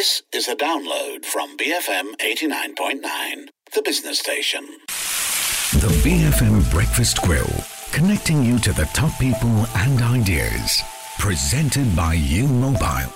This is a download from BFM 89.9, the business station. The BFM Breakfast Grill, connecting you to the top people and ideas. Presented by U Mobile.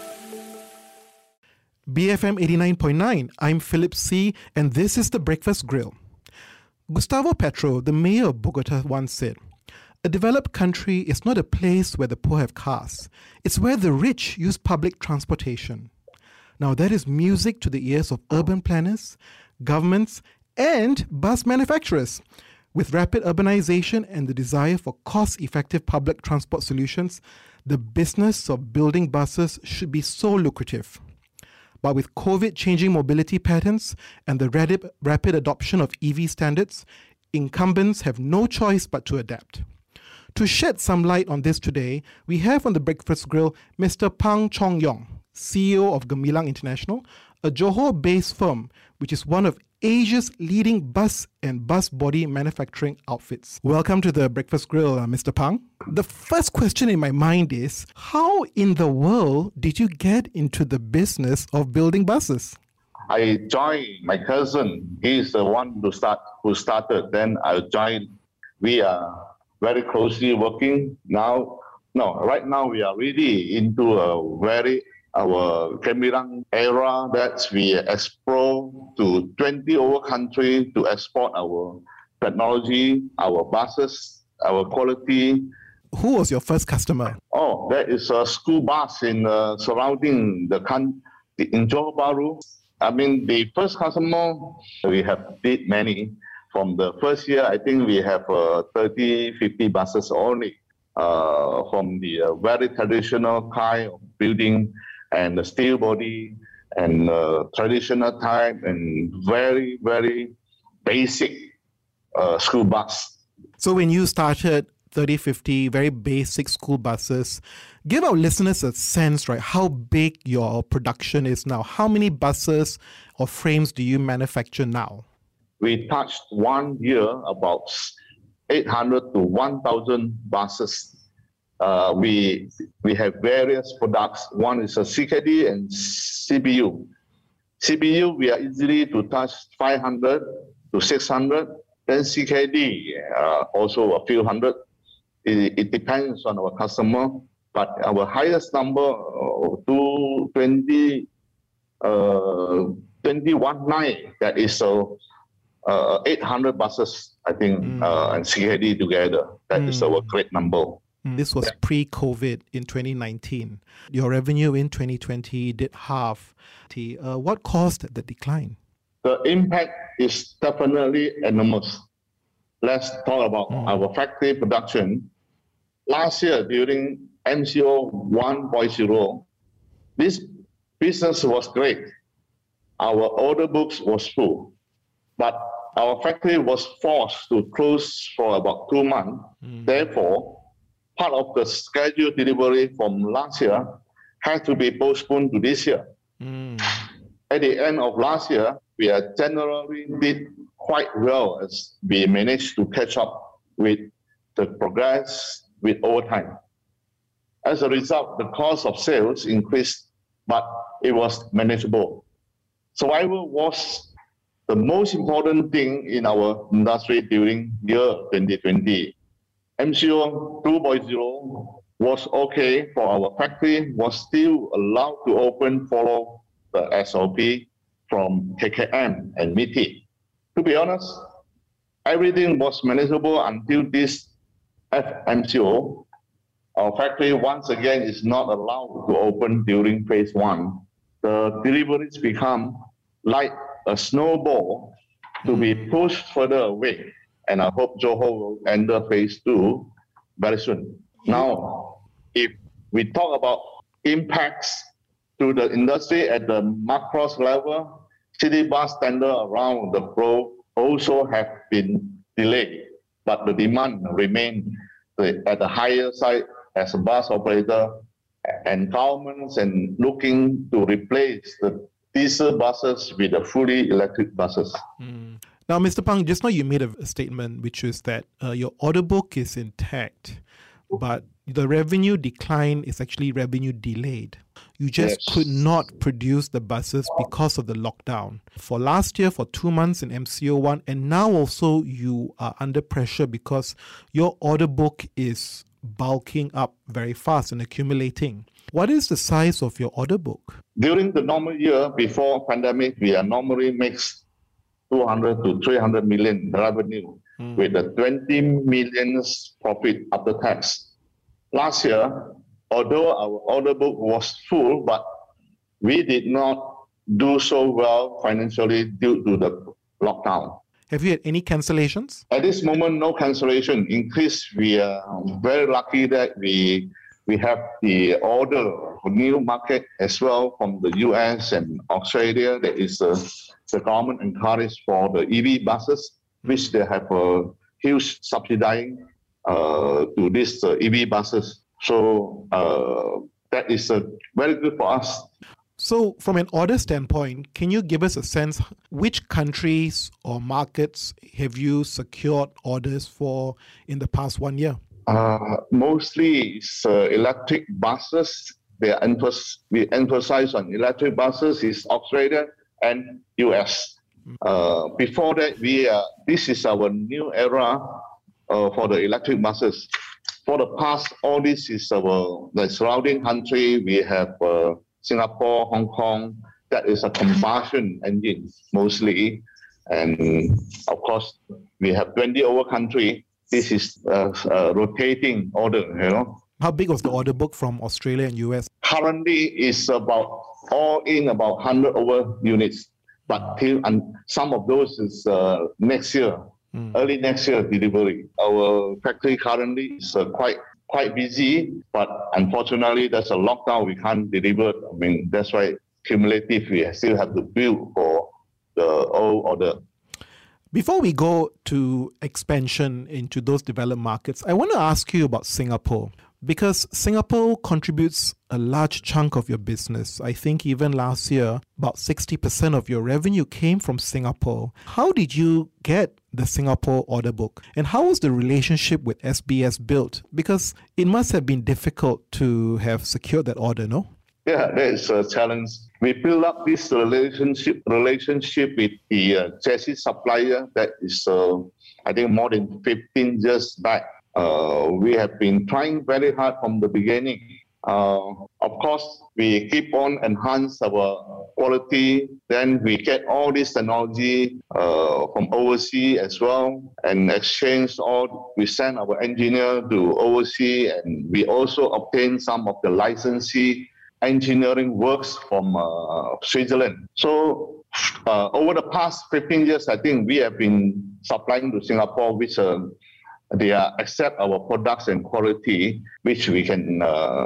BFM 89.9, I'm Philip C., and this is the Breakfast Grill. Gustavo Petro, the mayor of Bogota, once said, "A developed country is not a place where the poor have cars. It's where the rich use public transportation." Now that is music to the ears of urban planners, governments, and bus manufacturers. With rapid urbanization and the desire for cost-effective public transport solutions, the business of building buses should be so lucrative. But with COVID changing mobility patterns and the rapid adoption of EV standards, incumbents have no choice but to adapt. To shed some light on this today, we have on the Breakfast Grill Mr. Pang Chong Yong, CEO of Gemilang International, a Johor-based firm which is one of Asia's leading bus and bus body manufacturing outfits. Welcome to the Breakfast Grill, Mr. Pang. The first question in my mind is, how in the world did you get into the business of building buses? I joined my cousin. He's the one who started. Then I joined. We are very closely working now. Right now we are really into our Gemilang era that we explore to 20 over countries to export our technology, our buses, our quality. Who was your first customer? Oh, that is a school bus in surrounding the country in Johor Bahru. I mean, the first customer, we have did many. From the first year, I think we have 30, 50 buses only from the very traditional kind of building and the steel body and traditional type and very, very basic school bus. So when you started 30, 50 very basic school buses, give our listeners a sense, right, how big your production is now. How many buses or frames do you manufacture now? We touched 1 year about 800 to 1,000 buses. We have various products. One is a CKD and CBU. CBU, we are easily to touch 500 to 600. Then CKD, also a few hundred. It depends on our customer. But our highest number, 21.9, that is 800 buses, I think, and CKD together. That is our great number. This was pre-COVID in 2019. Your revenue in 2020 did half. What caused the decline? The impact is definitely enormous. Let's talk about our factory production. Last year, during MCO 1.0, this business was great. Our order books was full, but our factory was forced to close for about 2 months. Therefore, part of the scheduled delivery from last year had to be postponed to this year. At the end of last year, we generally did quite well as we managed to catch up with the progress with overtime. As a result, the cost of sales increased, but it was manageable. Survival was the most important thing in our industry during year 2020. MCO 2.0 was okay for our factory, was still allowed to follow the SOP from KKM and MITI. To be honest, everything was manageable until this FMCO. Our factory once again is not allowed to open during phase 1. The deliveries become like a snowball to be pushed further away. And I hope Johor will enter phase 2 very soon. Now, if we talk about impacts to the industry at the macro level, city bus tender around the globe also have been delayed, but the demand remains at the higher side as a bus operator and governments and looking to replace the diesel buses with the fully electric buses. Now, Mr. Pang, just now you made a statement which is that your order book is intact, but the revenue decline is actually revenue delayed. You just Yes. could not produce the buses because of the lockdown. For last year, for 2 months in MCO1, and now also you are under pressure because your order book is bulking up very fast and accumulating. What is the size of your order book? During the normal year before pandemic, we are normally makes 200 to 300 million revenue with a 20 million profit after tax. Last year, although our order book was full, but we did not do so well financially due to the lockdown. Have you had any cancellations? At this moment, no cancellation. In case we are very lucky that we have the order for new market as well from the US and Australia. That is the government encouraged for the EV buses, which they have a huge subsidizing to these EV buses. So that is very good for us. So from an order standpoint, can you give us a sense which countries or markets have you secured orders for in the past 1 year? Mostly it's electric buses. We emphasize on electric buses is Australia and US. Before that, this is our new era for the electric buses. For the past, all this is the surrounding country. We have Singapore, Hong Kong. That is a combustion engine mostly, and of course we have 20 over country. This is rotating order. How big was the order book from Australia and US? Currently, is about all in about 100 over units, but some of those is next year. Early next year delivery. Our factory currently is quite busy, but unfortunately there's a lockdown. We can't deliver. I mean, that's why cumulative we still have to build for the old order. Before we go to expansion into those developed markets, I want to ask you about Singapore, because Singapore contributes a large chunk of your business. I think even last year, about 60% of your revenue came from Singapore. How did you get the Singapore order book? And how was the relationship with SBS built? Because it must have been difficult to have secured that order, no? Yeah, that is a challenge. We build up this relationship with the chassis supplier that is, I think, more than 15 years back. We have been trying very hard from the beginning. Of course, we keep on enhance our quality. Then we get all this technology from overseas as well, and exchange all. We send our engineer to overseas, and we also obtain some of the licensee engineering works from Switzerland. So over the past 15 years, I think we have been supplying to Singapore, which they accept our products and quality, which we can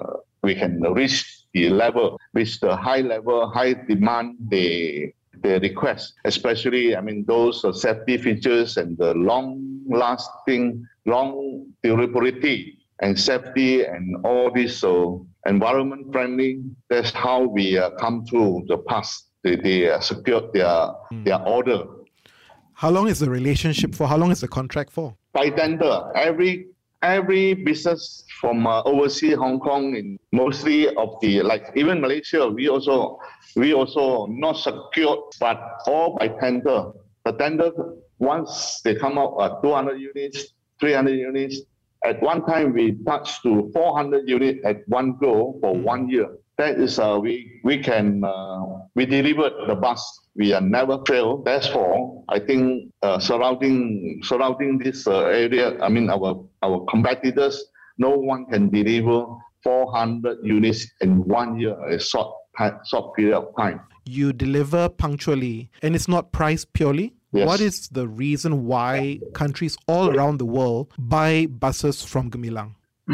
reach the level, which the high level, high demand they request, especially, I mean, those safety features and the long-lasting, long durability and safety and all this, so environment friendly. That's how we come through the past. They secured their order. How long is the relationship for? How long is the contract for? By tender. Every business from overseas, Hong Kong, and mostly of the, like even Malaysia, we also not secured, but all by tender. The tender, once they come out 200 units, 300 units, at one time we touched to 400 units at one go for 1 year. That is we delivered the bus. We are never failed. Therefore, I think surrounding this area, I mean our competitors, no one can deliver 400 units in 1 year, a short period of time. You deliver punctually, and it's not priced purely? Yes. What is the reason why countries all around the world buy buses from Gemilang?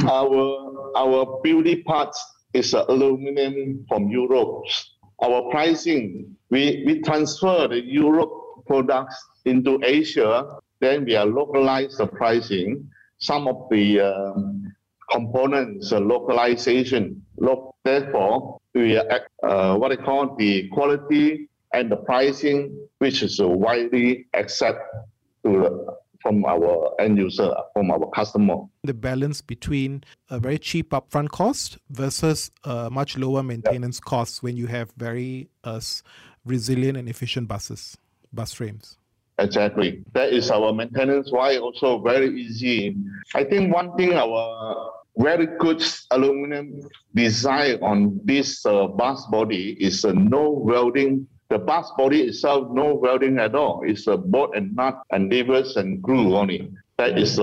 Our beauty parts is aluminum from Europe. Our pricing, we transfer the Europe products into Asia, then we are localize the pricing. Some of the components localization. Therefore, we what I call the quality and the pricing, which is widely accepted for from our end user, from our customer. The balance between a very cheap upfront cost versus a much lower maintenance costs when you have very resilient and efficient bus frames. Exactly. That is our maintenance. Why also very easy. I think one thing our very good aluminum design on this bus body is no welding. The bus body itself, no welding at all. It's a bolt and nut and levers and glue only. That is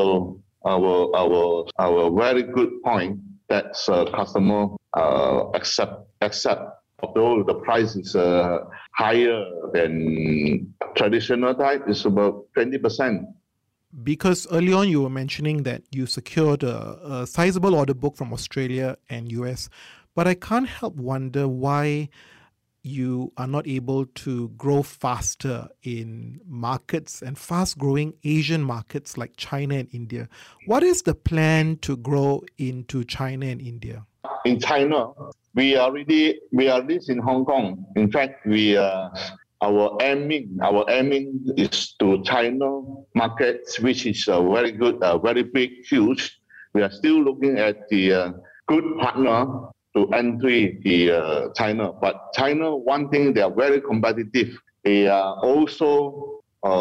our very good point that customer accept. Although the price is higher than traditional type, it's about 20%. Because early on you were mentioning that you secured a sizable order book from Australia and US, but I can't help wonder why you are not able to grow faster in markets and fast-growing Asian markets like China and India. What is the plan to grow into China and India? In China, we are listed in Hong Kong. In fact, our aiming is to China markets, which is very good, very big, huge. We are still looking at the good partner to entry the China. But China, one thing, they are very competitive. They are also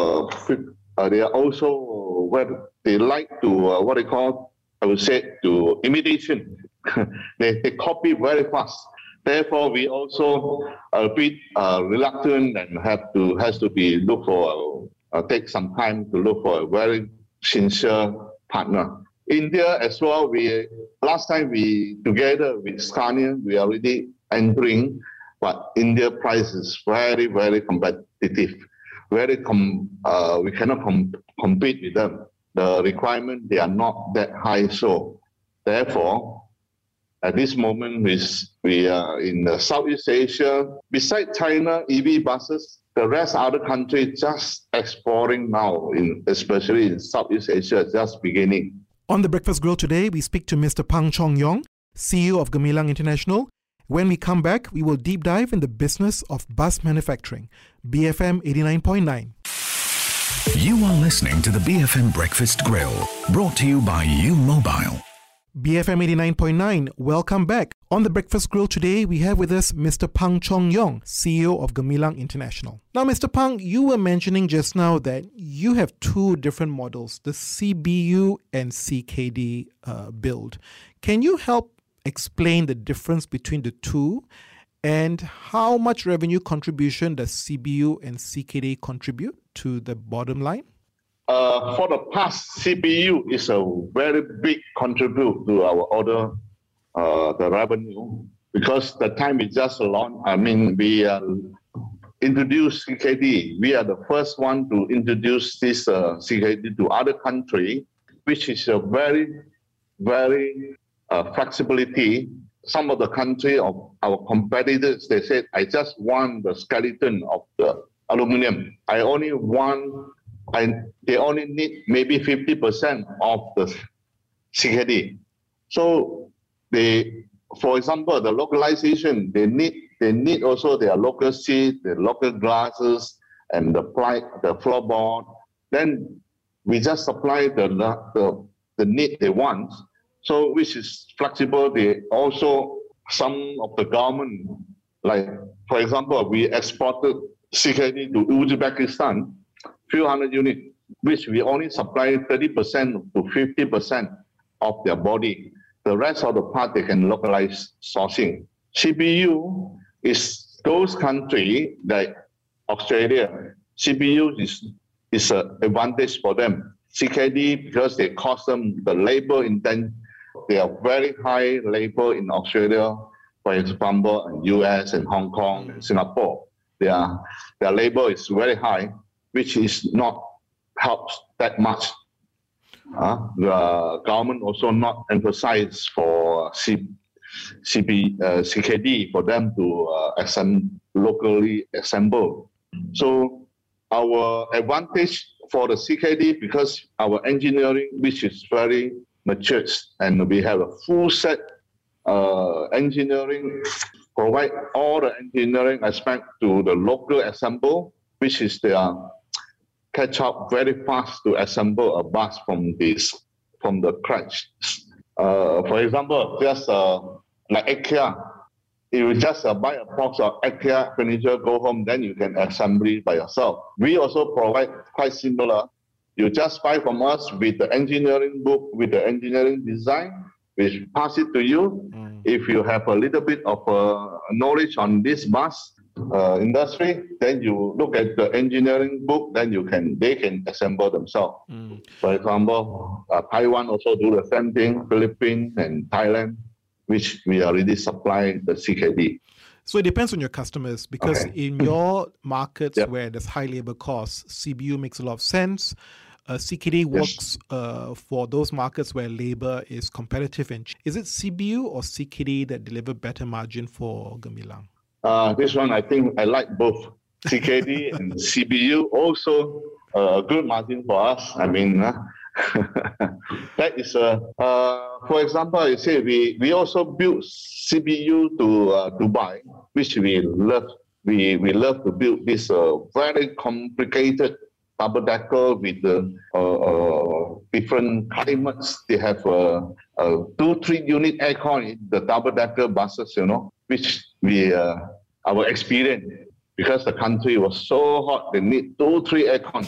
they like to what they call, I would say, to imitation. they copy very fast. Therefore, we also a bit reluctant and has to be look for take some time to look for a very sincere partner. India as well. Last time we together with Scania, we are already entering, but India price is very, very competitive. We cannot compete with them. The requirement, they are not that high. So therefore, at this moment, we are in Southeast Asia. Besides China, EV buses, the rest other countries just exploring now, especially in Southeast Asia, just beginning. On The Breakfast Grill today, we speak to Mr. Pang Chong Yong, CEO of Gemilang International. When we come back, we will deep dive in the business of bus manufacturing. BFM 89.9. You are listening to the BFM Breakfast Grill, brought to you by U Mobile. BFM 89.9, welcome back. On The Breakfast Grill today, we have with us Mr. Pang Chong Yong, CEO of Gemilang International. Now, Mr. Pang, you were mentioning just now that you have two different models, the CBU and CKD build. Can you help explain the difference between the two and how much revenue contribution does CBU and CKD contribute to the bottom line? For the past, CBU is a very big contributor to our order, the revenue, because the time we just launched, we introduced CKD. We are the first one to introduce this CKD to other country, which is a very, very flexibility. Some of the country of our competitors, they said, I just want the skeleton of the aluminum. They only need maybe 50% of the CKD. So for example, the localization, they need also their local seat, the local glasses, and the floorboard. Then we just supply the need they want. So which is flexible. They also, some of the government, like for example, we exported CKD to Uzbekistan, few hundred units, which we only supply 30% to 50% of their body. The rest of the part they can localize sourcing. CBU is those countries like Australia. CBU is an advantage for them. CKD, because they cost them the labor intent. They are very high labor in Australia, for example, in US and Hong Kong and Singapore. Their labor is very high, which is not helps that much. The government also not emphasize for CKD for them to locally assemble. So our advantage for the CKD, because our engineering, which is very mature, and we have a full set engineering, provide all the engineering aspect to the local assemble, which is their catch up very fast to assemble a bus from the scratch. For example, just like IKEA, if you just buy a box of IKEA furniture, go home, then you can assemble it by yourself. We also provide quite similar. You just buy from us with the engineering book, with the engineering design, we pass it to you. If you have a little bit of knowledge on this bus industry, then you look at the engineering book, then they can assemble themselves. For example, Taiwan also do the same thing, Philippines and Thailand, which we already supply the CKD. So it depends on your customers, because in your markets where there's high labor costs, CBU makes a lot of sense. CKD works for those markets where labor is competitive. And is it CBU or CKD that deliver better margin for Gemilang? This one, I think I like both. CKD and CBU also a good margin for us. I mean, that is for example, you say we also built CBU to Dubai, which we love. We love to build this very complicated double-decker with different climates. They have 2-3 unit aircon in the double-decker buses, which our experience, because the country was so hot, they need 2-3 aircon.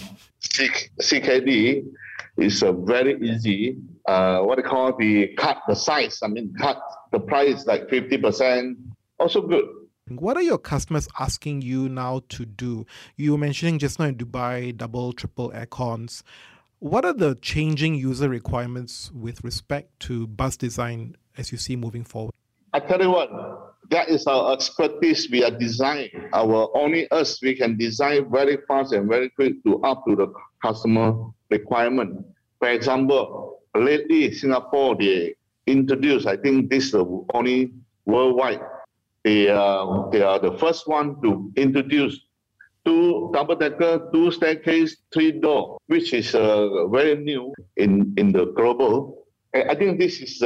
CKD is very easy. What they call cut the size. Cut the price like 50%. Also good. What are your customers asking you now to do? You were mentioning just now in Dubai, double, triple aircons. What are the changing user requirements with respect to bus design as you see moving forward? I tell you what, that is our expertise. We are designing. Only us, we can design very fast and very quick to up to the customer requirement. For example, lately Singapore, they introduced, I think this is the only worldwide, they are the first one to introduce 2 double-decker, 2 staircase, 3 door, which is very new in the global. I think this is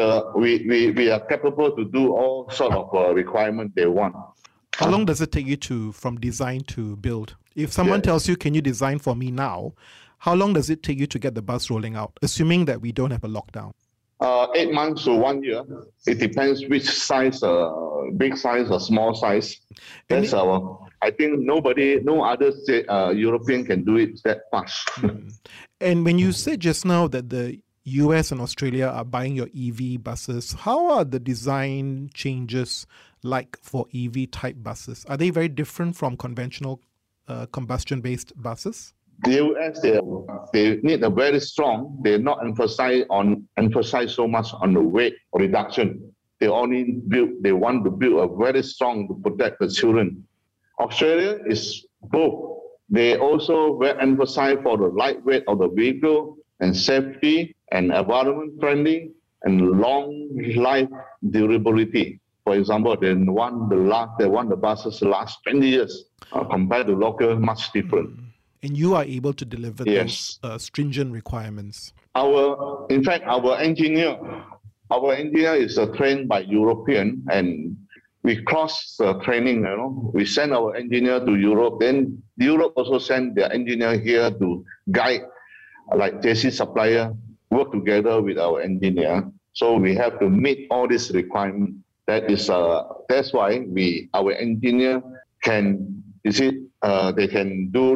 we are capable to do all sort of requirement they want. How long does it take you from design to build? If someone tells you, can you design for me now? How long does it take you to get the bus rolling out, assuming that we don't have a lockdown? 8 months to 1 year. It depends which size, big size or small size. That's I think no other European can do it that fast. And when you said just now that the US and Australia are buying your EV buses, how are the design changes like for EV type buses? Are they very different from conventional combustion-based buses? The US, they need a very strong. They not emphasize so much on the weight reduction. They want to build a very strong to protect the children. Australia is both. They also very emphasize for the lightweight of the vehicle and safety and environment friendly and long life durability. For example, they want the buses last 20 years compared to local, much different. And you are able to deliver those stringent requirements. In fact, our engineer is trained by European, and we cross training. We send our engineer to Europe. Then Europe also send their engineer here to guide, like JC supplier, work together with our engineer. So we have to meet all these requirements. That's why our engineer can. They can do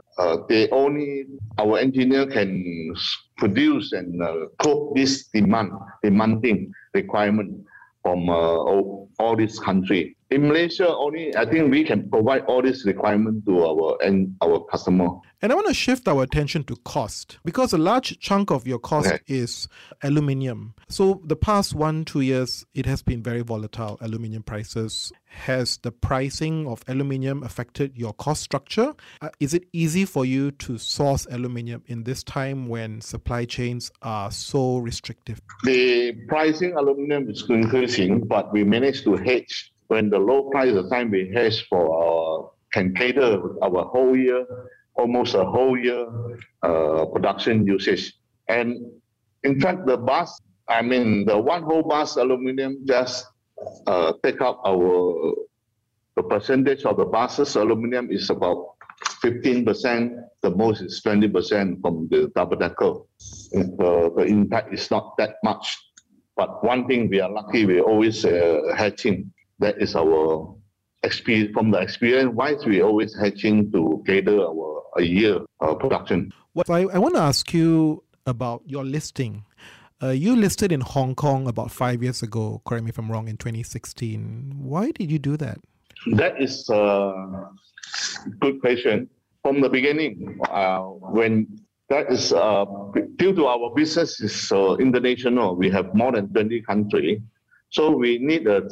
our engineer can produce and cope this demanding requirement from all this country. In Malaysia, I think we can provide all this requirement to our customer. And I want to shift our attention to cost, because a large chunk of your cost is aluminium. So the past 1-2 years, it has been very volatile, aluminium prices. Has the pricing of aluminium affected your cost structure? Is it easy for you to source aluminium in this time when supply chains are so restrictive? The pricing aluminium is increasing, but we managed to hedge. When the low price, the time we hedge can cater our whole year, almost a whole year production usage. And in fact, the one whole bus aluminium just take up the percentage of the buses aluminium is about 15%, the most is 20% from the double-decker. The impact is not that much. But one thing we are lucky, we're always hedging. That is our experience. From the experience-wise, we're always hedging to gather a year production. I want to ask you about your listing. You listed in Hong Kong about 5 years ago, correct me if I'm wrong, in 2016. Why did you do that? That is a good question. From the beginning, when that is due to our business is international, we have more than 20 countries. So we need a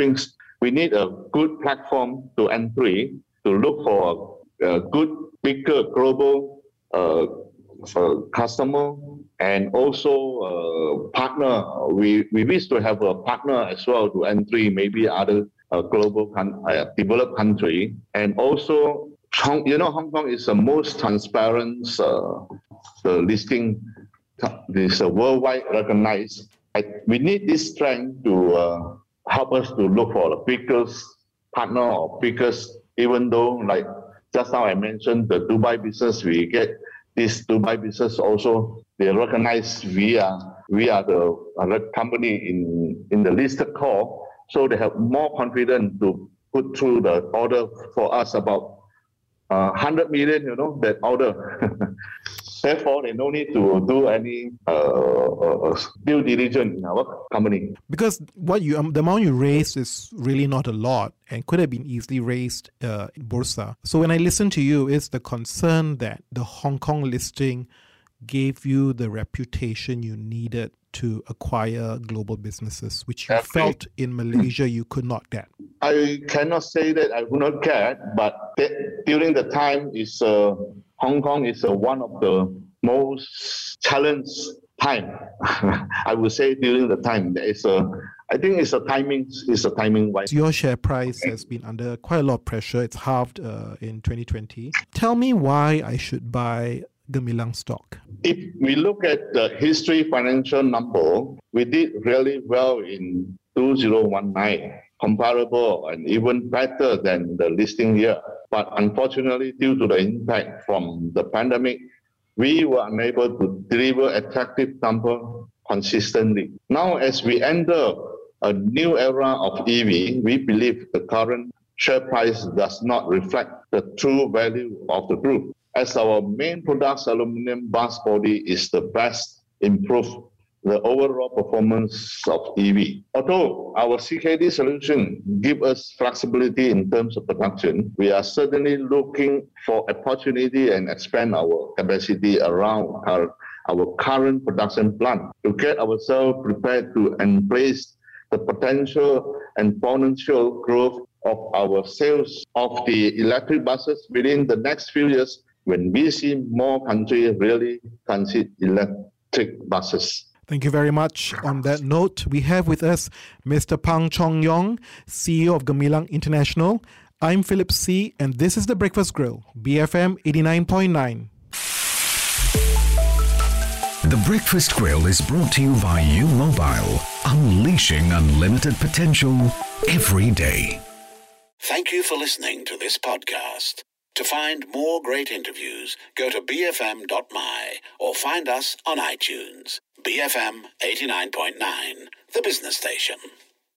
good platform to entry to look for a good, bigger global customer and also partner. We wish to have a partner as well to entry maybe other global developed country. And also, Hong Kong is the most transparent listing. This worldwide recognized. We need this strength to help us to look for the biggest partner or biggest, even though like just now I mentioned the Dubai business, we get this Dubai business also, they recognize we are the company in the listed call, so they have more confidence to put through the order for us about 100 million, that order. Therefore, they no need to do any due diligence in our company. Because the amount you raised is really not a lot and could have been easily raised in Bursa. So when I listen to you, is the concern that the Hong Kong listing gave you the reputation you needed to acquire global businesses, which you felt in Malaysia you could not get? I cannot say that I would not get, but during the time Hong Kong is one of the most challenged time. I would say during the time I think it's a timing wise. Your share price has been under quite a lot of pressure. It's halved in 2020. Tell me why I should buy Gemilang stock. If we look at the history financial number, we did really well in 2019, comparable and even better than the listing year. But unfortunately, due to the impact from the pandemic, we were unable to deliver attractive number consistently. Now, as we enter a new era of EV, we believe the current share price does not reflect the true value of the group. As our main product, aluminum bus body, is the best improved the overall performance of EV. Although our CKD solution gives us flexibility in terms of production, we are certainly looking for opportunity and expand our capacity around our current production plant to get ourselves prepared to embrace the potential and exponential growth of our sales of the electric buses within the next few years, when we see more countries really consider electric buses. Thank you very much. On that note, we have with us Mr. Pang Chong Yong, CEO of Gemilang International. I'm Philip C., and this is The Breakfast Grill, BFM 89.9. The Breakfast Grill is brought to you by U Mobile, unleashing unlimited potential every day. Thank you for listening to this podcast. To find more great interviews, go to bfm.my or find us on iTunes. BFM 89.9, the business station.